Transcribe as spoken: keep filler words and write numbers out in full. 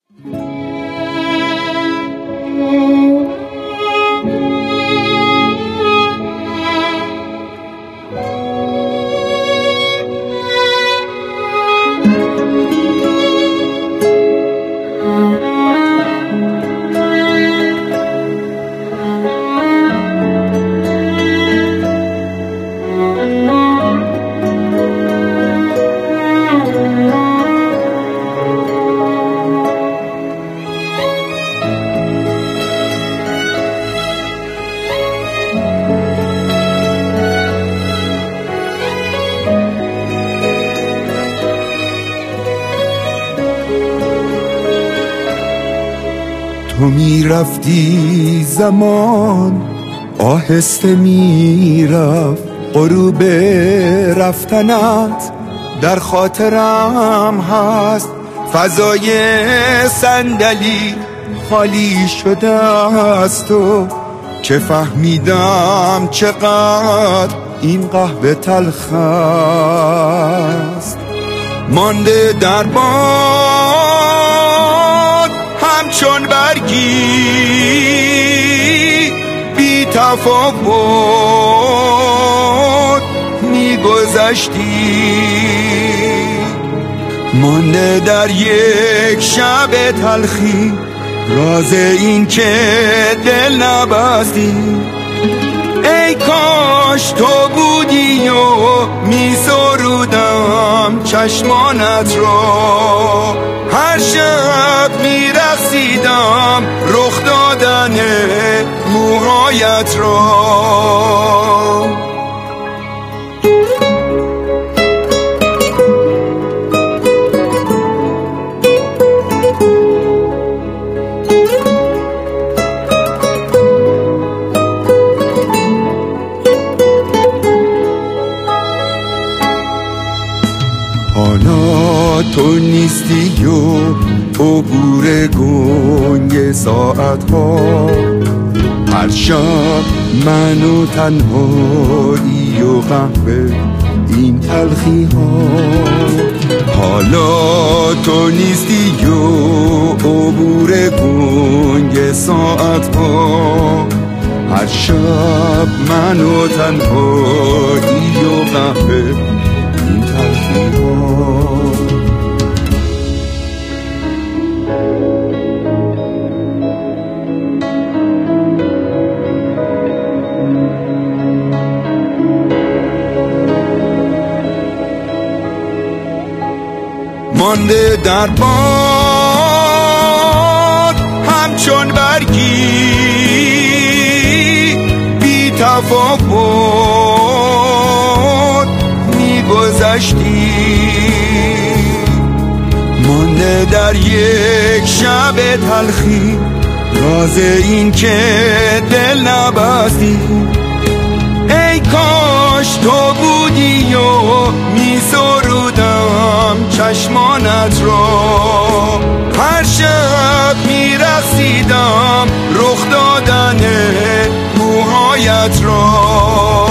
تو می رفتی زمان آهسته می رفت، غروب رفتنت در خاطرم هست. فضای صندلی خالی شده است و که فهمیدم چقدر این قهوه تلخ است. مانده در باد همچون برگی بی تفاوت می گذشتی، مانده در یک شب تلخی راز این که دل نبستی. ای کاش تو بودی و می سرودم چشمانت را، هر شب می رقصیدم رخ دادن موهایت را. حالا تو نیستی و عبور گنگ ساعت ها، هر شب من و تنهایی و قهوه این تلخی ها. حالا تو نیستی و عبور گنگ ساعت ها، هر شب من و تنهایی و قهوه این تلخی ها. مانده در باد همچون برگی بی تفاوت می گذشتی، مانده در یک شب تلخی راز این که دل نبستی. ای کاش تو بودی و می سرودم چشمانت را، هر شب می رقصیدم رخ دادن موهایت را.